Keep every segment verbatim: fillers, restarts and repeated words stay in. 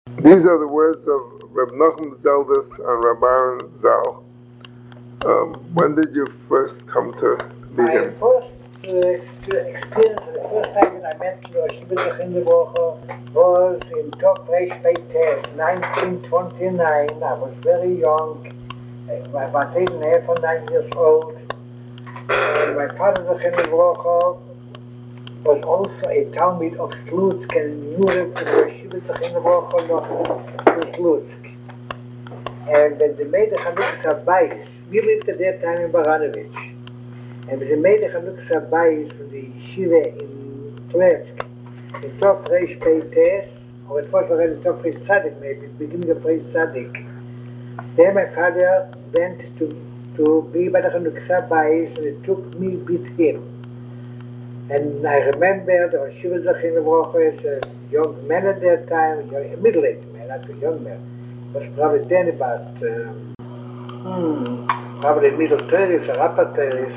These are the words of Reb Nachum Zeldis and Reb Aaron Zal. Um, when did you first come to meet My him? first uh, experience, the first time that I met Rosh Yeshiva Hindenburger was in Top Reish Test, nineteen twenty-nine. I was very young, about eight and a half or nine years old. And my father, the Hindenburger, was also a Talmud of Slutsk and knew him to Rosh Yeshiva Hindenburger to Slutsk. And when they made the Chanukas Habayis, we lived at that time in Baranovich. And when they made the Chanukas Habayis for the Yeshiva in Kletsk, in Top Reish Peites, or it was already Top Reish Tzadik maybe, beginning of Reish Tzadik. Then my father went to, to be by the Chanukas Habayis, and it took me with him. And I remember the Yeshiva Zachin Brocha as a young man at that time, a middle-aged man, not a young man. Was probably then about um, hmm, probably middle thirties or upper thirties,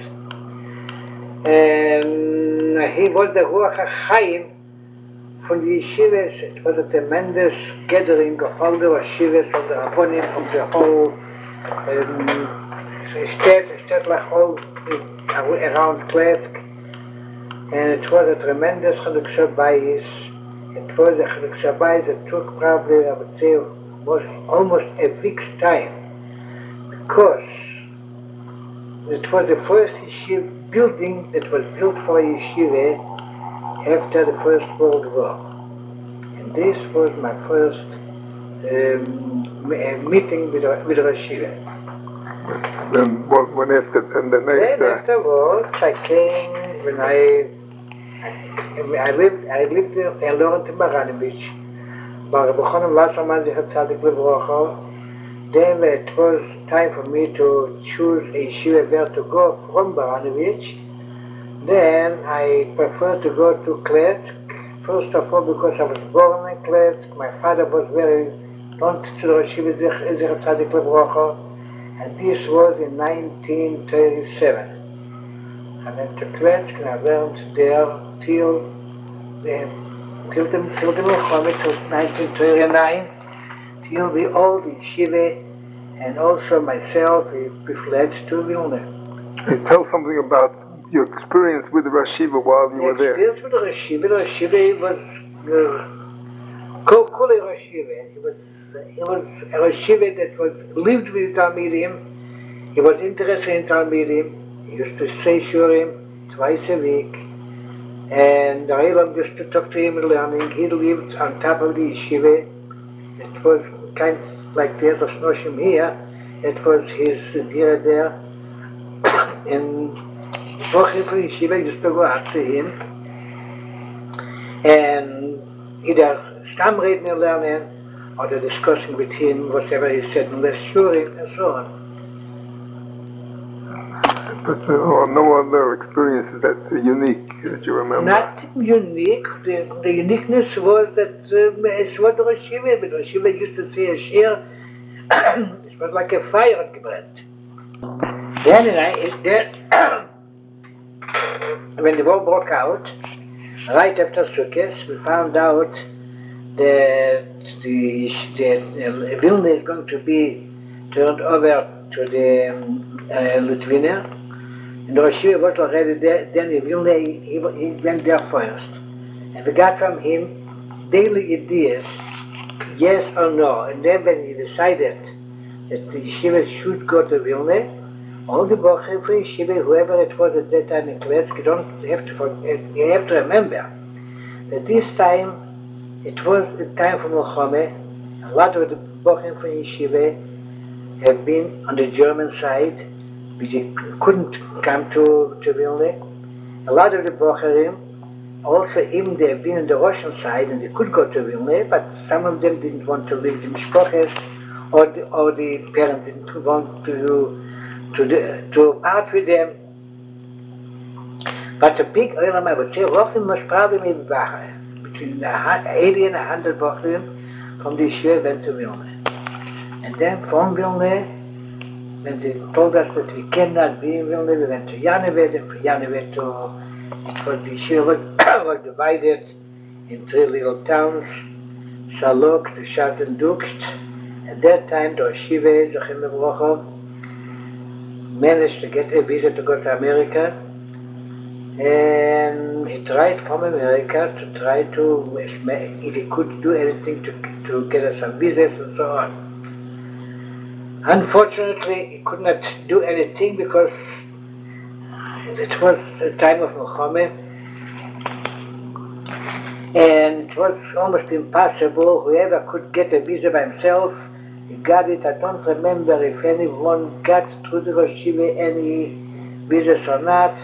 and he was the Ruach HaChaim from the yeshivas. It was a tremendous gathering of all the yeshivas of the Rabbonim from the whole um, state, state like all around Kletsk, and it was a tremendous Chanuk Shabayis. It was a Chanuk Shabayis that took probably, I would say, was almost a week's time, because it was the first yeshiva building that was built for a yeshiva after the First World War. And this was my first um, meeting with a, with a yeshiva. Then what, when after, and the next... Then uh, afterwards I came, when I I, I lived, I lived in Leonard Baranovich. But Rabbi Wasserman Tzadik Livrocha, then it was time for me to choose a yeshiva where to go from Baranovich. Then I preferred to go to Kletsk, first of all because I was born in Kletsk. My father was very known to the yeshiva Tzadik Livrocha, and this was in nineteen thirty-seven. I went to Kletsk and I learned there till the till the till the Milchama, till nineteen thirty-nine, till the old yeshiva, and also myself, we, we fled to Vilna. Hey, tell something about your experience with the Rosh Yeshiva while you the were there. The experience with the Rosh Yeshiva, the Rosh Yeshiva was Kol Kol Rosh Yeshiva. He was he was a Rosh Yeshiva that was lived with Talmidim. He was interested in Talmidim. He used to say Shurim twice a week. And the Rebbe used to talk to him and learning. He lived on top of the yeshiva. It was kind of like there's a Shnoshim here. It was his dear there. And Bochim from yeshiva used to go after him. And either Stamreden lernen or the discussing with him, whatever he said, and less Shurim and so on. But uh, no other experiences that are unique that you remember? Not unique. The, the uniqueness was that um, it's what the Rosh Yeshiva, but Rosh Yeshiva used to say a shir, it was like a fire had gebrannt. Then, I, there, when the war broke out, right after Sukkot, we found out that the, the Vilna is going to be turned over to the um, uh, Lithuania. And the Rosh Yeshiva was already there, then in Vilna, he, he went there first. And we got from him daily ideas, yes or no. And then when he decided that the Yeshiva should go to Vilna, all the Bochim for Yeshiva, whoever it was at that time in Kletsk, you don't have to forget, you have to remember that this time, it was the time for Milchama. A lot of the Bochim for Yeshiva have been on the German side, which couldn't come to, to Vilna. A lot of the Bocharim, also even they have been on the Russian side and they could go to Vilna, but some of them didn't want to leave the Mishpoches, or the, or the parents didn't want to to the, to part with them. But the big Olam, I would say, roughly must probably maybe between eighty and one hundred Bocharim from the Yeshiva went to Vilna. And then from Vilna, when they told us that we cannot be in Vilna, we went to Yanovet, and from Yanovet to, it was the Yeshiva was, was divided in three little towns, Salok, the Shalten Dukt. At that time, the Yeshiva, Zachim Levrocha, managed to get a visa to go to America. And he tried from America to try to, if he could do anything to, to get us some visas and so on. Unfortunately, he could not do anything because it was the time of Muhammad, and it was almost impossible. Whoever could get a visa by himself, he got it. I don't remember if anyone got through the Rosh Yeshiva any visas or not.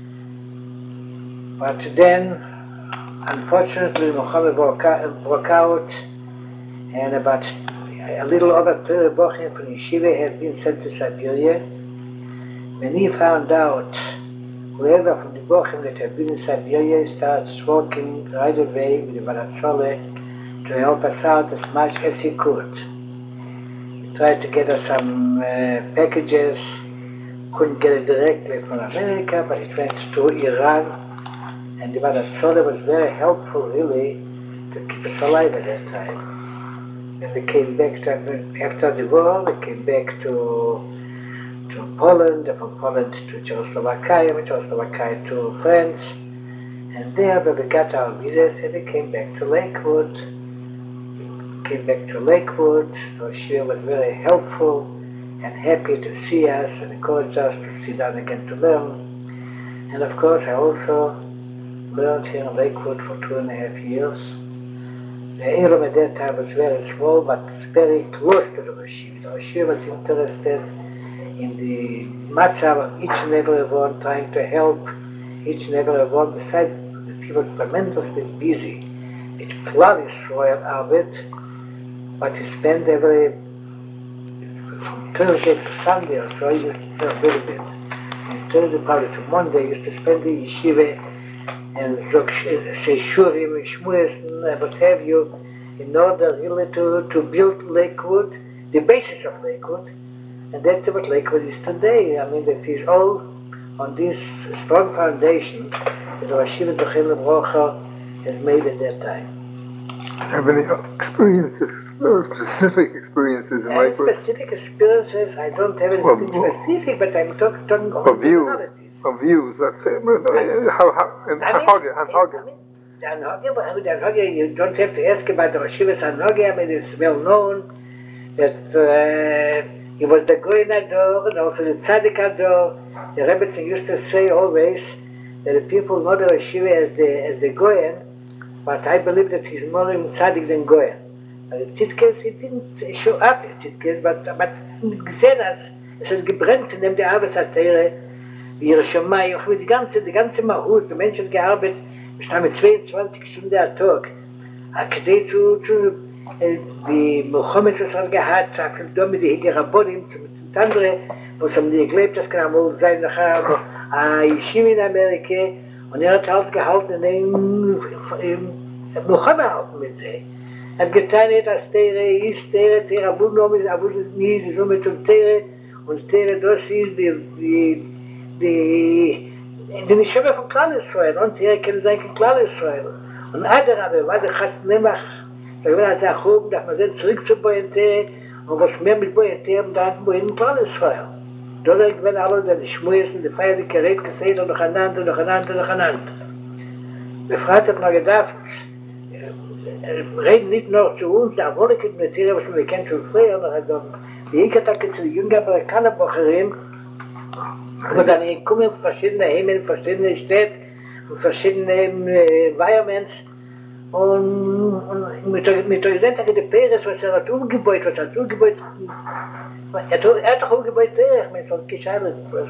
But then, unfortunately, Muhammad broke out, and about a little over thirty Bochim from Yeshiva have been sent to Siberia. When he found out, whoever from the Bochim that had been in Siberia starts working right away with the Balatzole to help us out as much as he could. He tried to get us some uh, packages, couldn't get it directly from America, but it went to Iran. And the Balatzole was very helpful, really, to keep us alive at that time. And we came back to, after the war, we came back to to Poland, and from Poland to Czechoslovakia, from Czechoslovakia to France. And there we got our visas, and we came back to Lakewood. We came back to Lakewood. So she was very helpful and happy to see us and encouraged us to sit down again to learn. And of course, I also learned here in Lakewood for two and a half years. The Elam at that time was very small, but very close to the Rosh Yeshiva. The Rosh Yeshiva was interested in the matzav of each and every one, trying to help each and every one. Besides, the people were tremendously busy. It's Klal Yisrael Arbeit, but he spent every from Thursday to Sunday or so, he used to do a little bit. And Thursday probably to Monday, he used to spend the yeshiva and say shurim and shmuas and what have you, in order really to, to build Lakewood, the basis of Lakewood, and that's what Lakewood is today. I mean, that is all on this strong foundation that Rosh Yeshiva Zachim Levrocha has made at that time. Have any experiences, specific experiences in Lakewood? Specific experiences, I don't have anything well, specific, but I'm talk, talking about views. Of views, that's it. How, how, and Hanhage, Hanhage. Hanhage, you don't have to ask about the Rosh Yeshiva's Hanhage. I mean, it's well known that uh, he was the Goyen Ador and also the Tzaddik Ador. The Rebbetzin used to say always that the people know the Rosh Yeshiva as the, as the Goyen, but I believe that he's more in Tzaddik than Goyen. But in Tzidkes, he didn't show up in Tzidkes, but, but gesehen as, es hat gebrennt in dem der Arbeitsatere, ihre Shammai, auch mit die ganze, die ganze Mahut, die Menschen gearbeitet, wir standen mit zweiundzwanzig Stunden am Tag. Akadei zu, zu, die Mohammed es hat gehabt, auch viel Dome, die Hege Rabbonim, mit anderen, wo es haben die gelebt, das kann auch sein, nachher, a Yeshiva in Amerika, und er hat halt gehalten, in dem, Mohammed halt mit sie. Hat getan, er hat das Tere, ist Tere, Tere, Abu Nomi, Abu Nomi, sie so mit dem Tere, und Tere, das ist die, die, die die Neshama von Klal Yisrael, und hier kann sein von Klal Yisrael. Und Adarabe, was er hat Nemach, da war er sehr hoch, dass man dann zurück zu Boyente, und was mehr mit Boyente, und dann Boyente Klal Yisrael. Dort wenn alle die Schmues und die Feier, die Gerät gesehen, und noch einander, noch einander, noch einander. Befragt hat man gedacht, reden nicht nur zu uns, da wollte ich mit dir, was wir kennen schon früher, noch die Ekattacke zu den jungen Amerikaner-Bocherim, wo dann kommen verschiedene Himmel, verschiedene Städte, und verschiedene Environments, und, und mit der mit der Sendung der Peres, was er hat umgebaut, was er hat umgebaut, er hat doch umgebaut, mit so Gescheidet, was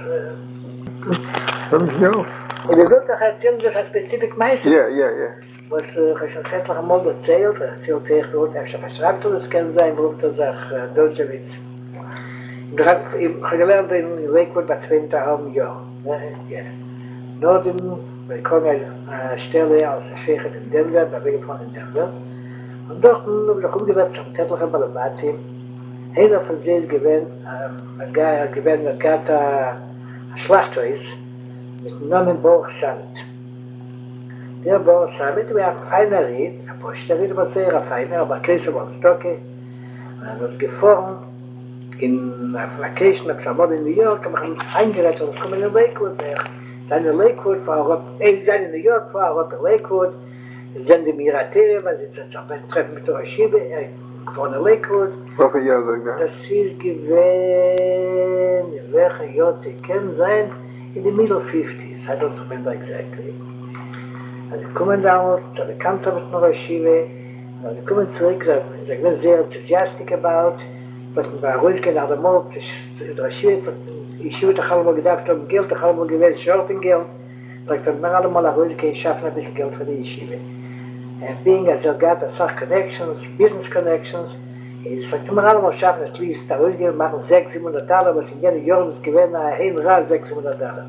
ja. Und er sollte erzählen, dass er spezifisch meistens, ja, ja, ja. was ich schon seit noch einmal erzählt, er erzählt sich dort, er schon verschreibt, das kann sein, beruft er sich Deutschewitz. Ich habe gelernt in Lakewood bei zweieinhalb Jahren. Ja. Norden, wir kommen eine Stelle als Schächer in Denver, da bin ich von in Denver. Und dort habe ich umgewehrt zum täglichen Balabati. Einer von sie ist gewähnt, ein Geier gewähnt, ein Gata Schlachthaus mit einem Namen Borg Sand. Der Boris Samet war ein feiner Ried, ein Posterried war sehr feiner, aber Käse war Stocke. Und er hat gefahren, in Vacation mit Schabbat in New York, haben wir eingerettet und kommen in Lakewood. Seine Lakewood war, eh, seine New York war, auf Lakewood, sind die Miratere, weil sie sich auf ein Treffen mit der Yeshiva, er gefahren in Lakewood. Welche Jahr sagen wir? Das ist gewesen, in welcher Jahr sie können sein, in the middle fifties, I don't remember exactly. Also wir kommen damals, zu der Kantor mit der Yeshiva, und wir kommen zurück, sie sind sehr enthusiastic about, was wir waren ruhig gehen, aber mal, der Yeshiva, die Yeshiva hat allemaal gedacht, um Geld, hat allemaal gewesen, Shopping-Geld, aber ich habe mir allemaal ruhig gehen, schaffen ein bisschen Geld für die Yeshiva. And being as er got a sach connections, business connections, is sagt mir allemaal schaffen, at least, da ruhig gehen, machen sechs, siebenhundert Dollar, was in jeder Jahr ist gewesen, ein Rat, sechs, siebenhundert Dollar.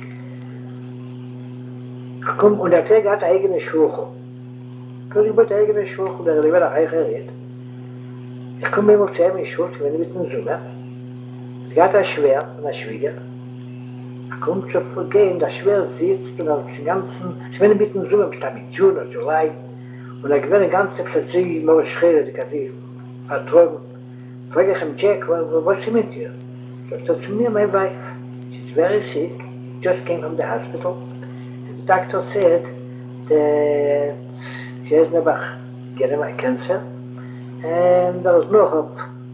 Komm, und der Träger hat eine eigene Schwuche. Ich wollte eine eigene Schwuche, der wird auch eigen redet. Ich komme immer zu ihm in Schwuche, wenn ich mit dem Sommer. Ich hatte ein Schwer von der Schwieger. Ich komme zu vergehen, der Schwer sitzt und auf den ganzen, ich bin mit dem Sommer, ich mit June oder July, und er gewinnt eine ganze Plätze, nur Schreie, die kann sie vertragen. Frage ich ihm, Jack, was ist mit dir? Er sagt zu mir, my wife, she's very sick, just came from the hospital. The doctor said that she has never getting my cancer and there was no hope.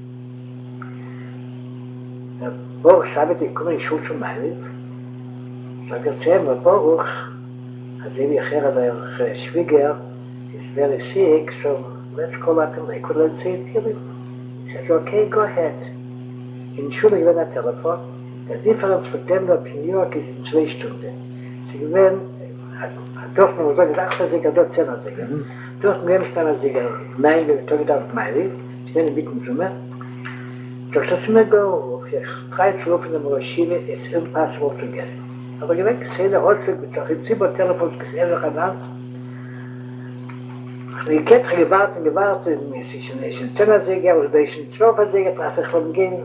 Baruch Shabbat, ich komme in Schul zum Meiliv. Sag er zu ihm, Baruch, also wie ich höre, der Schwieger is very sick, so let's call up in Lakewood, let's say it here. He says, okay, go ahead. In Schule gewinnt ein Telefon. Der Differenz von dem dort in New York ist in zwei Stunden. Sie gewinnt, dort man sagen, achtzehn Sieger, dort zehn Sieger. Dort gewinnt es dann Sieger, nein, wir tun auf Meiliv, sie werden mit dem Sommer. Doch das mir go, if you try to open the Yeshiva, it's impossible to get it. Aber gewinnt, ich sehe der Holzweg mit solchen Zimmertelefons, gesehen noch an Hand. Ich hätte gewartet, gewartet, es ist ein zehner-Sieger, oder es ist ein zwölfer-Sieger, das ich von gehen.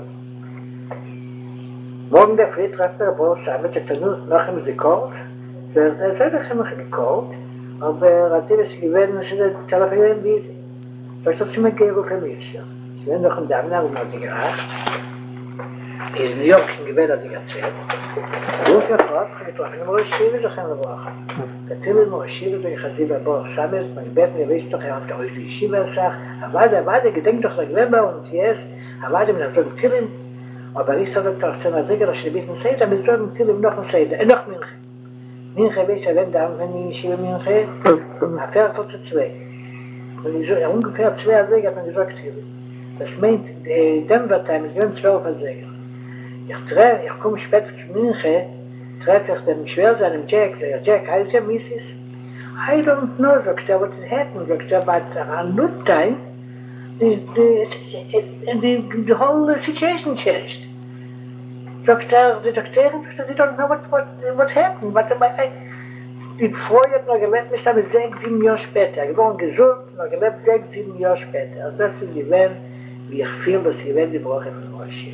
Morgen der Fried trefft mir, aber ich habe gesagt, noch einmal sie kalt. Er sagt, ich habe mich gekalt, aber er hat sich gewöhnt, dass er telefonieren will. So ist das immer gerufen mit. Ich bin noch in der Abnahme, um sie geracht. In New York sind gewöhnt, dass ich erzählt. Ruf mir vor, ich habe getroffen, aber ich schiebe sich eine Woche. Der Timmel mir schiebe, ich habe sie bei Boris Samet, mein Bett, mir weiß doch, er hat euch die Schiebe gesagt, aber warte, warte, gedenkt doch, der Gewebe, und jetzt, aber warte, mit der Timmel, aber ich sage doch, dass er sicher, dass ich ein bisschen sehe, aber ich sage, Timmel, noch ein Seide, noch Minche. Minche, weiß er, wenn da, wenn ich schiebe Minche, er fährt doch zu zwei. Und ich sage, ungefähr zwei Säge, hat man gesagt, das meint, Denver Time, es sind zwölf Säge. Ich treffe, ich komme später zu Minche, treffe ich den Schwersein, Jack, der Jack, heißt er, Missus I don't know, sagt er, what has happened, sagt er, but around noon time, the, the, the, the whole situation changed. Sagt er, the doctor, they don't know what, what, what happened, but I, die Frau hat noch gelebt, mich damit sechs, sieben Jahre später. Ich war gesund, noch gelebt sechs, sieben Jahre später. Also das ist gewesen, wie ich fühle, dass ich wenn die Brüche von Roshi.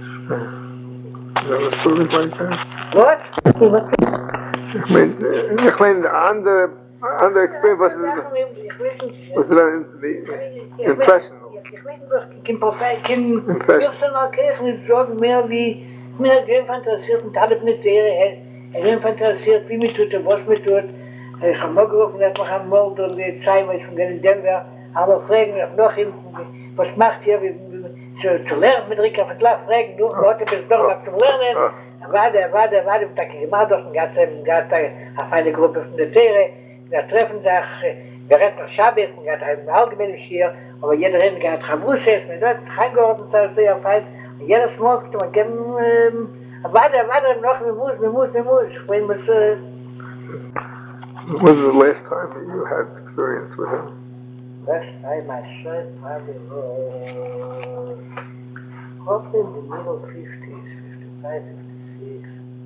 Ja, was soll ich weiter? What? Ich meine, ich meine, andere, andere Experience, was ist, was ist dann die Impression? Ich weiß nicht, kein Prophet, kein Personal Kirche nicht sagen mehr wie, mir gehen fantasiert und alle nicht wäre, er ist interessiert, wie mir tut, was mir tut. Ich habe mal gerufen, dass man am Mord und die Zeit, weil ich von den Denver, aber fragen, noch ihm, was macht ihr, zu, zu lernen mit Rika Vertrag, fragen, du, Leute, bist doch was zu lernen. Warte, warte, warte, da kann ich mal doch, gab es eine feine Gruppe von der Tere, da treffen sich, wir retten noch Schabbat, und gab ein allgemeines hier, aber jeder Reden hat Chabus essen, und dort reingeordnet, das ist sehr fein, und jedes Mal, man kann, warte, warte, noch, wir muss, wir muss, wir muss, ich meine, was, äh, When was the last time that you had experience with him? last time I saw it probably was, probably in the middle fifties, fifty-five, fifty-six.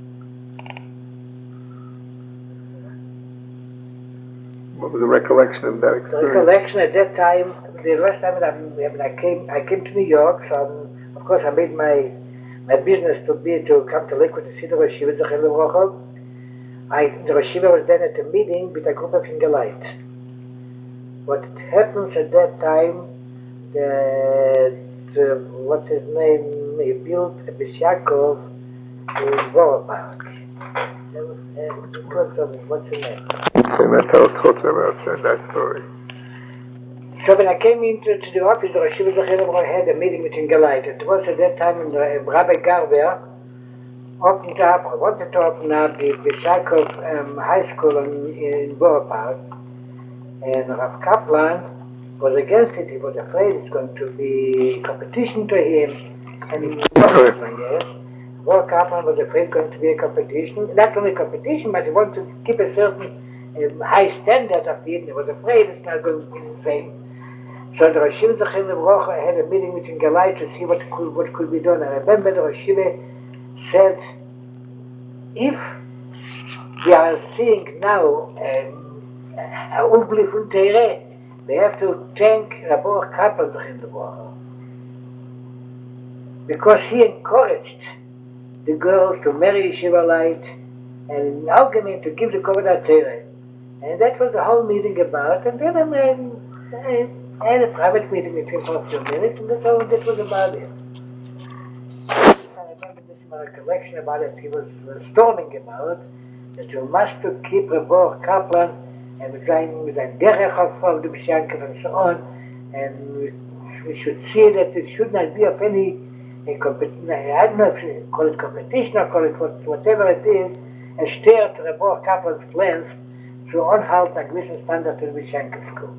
What was the recollection of that The experience? recollection at that time, the last time that I, I came, I came to New York, so um, of course I made my my business to be to come to Lakewood to see the Yeshiva Zechel Levrachov. I, the Rosh Yeshiva was then at a meeting with a group of Ingelite. What happens at that time, the, the what's his name, he built a Beis Yaakov in Borough Park. What's his name? And that's how it's talking about that story. So when I came into to the office, the Rosh Yeshiva had a meeting with Ingelite. It was at that time when the Rabbi Garber opened up, wanted to open up the Beis Yaakov um, High School in, in Borough Park. And Rav Kaplan was against it. He was afraid it's going to be competition to him. And he was, I guess. Rav Kaplan was afraid it's going to be a competition. Not only competition, but he wanted to keep a certain um, high standard of it. He was afraid it's not going to be the same. So the Rosh Yeshiva had a meeting with Ingelite to see what could, what could be done. And I remember the Rosh Yeshiva said, if we are seeing now um, a Unglück von Teire, they have to thank Rabbi Kaplan because he encouraged the girls to marry Yeshivalite and in argument to give the Kovedat Teire. And that was the whole meeting about. And then um, I, I had a private meeting with him for a few minutes, and that's all that was about it. I remember this in my recollection about it. He was storming about that you must keep Rabbi Kaplan and with sein, with sein Derech of the Beis Yaakov and so on, and we, we should see that it should not be of any a competition. I don't know if you call it competition or call it what, whatever it is, and steer to Rabbi Kaplan's plans to anhalt a gewissen standard in the Beis Yaakov school.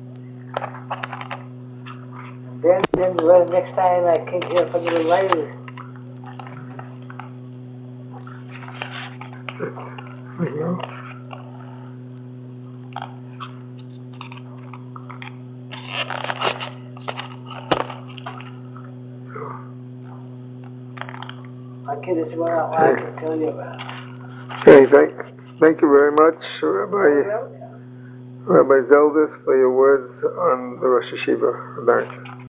And then, then well, next time I came here for the Leil. There you go. Okay, this is what I wanted to tell you about. Okay, thank, thank you very much, Rabbi, Rabbi Zeldis, for your words on the Rosh Yeshiva.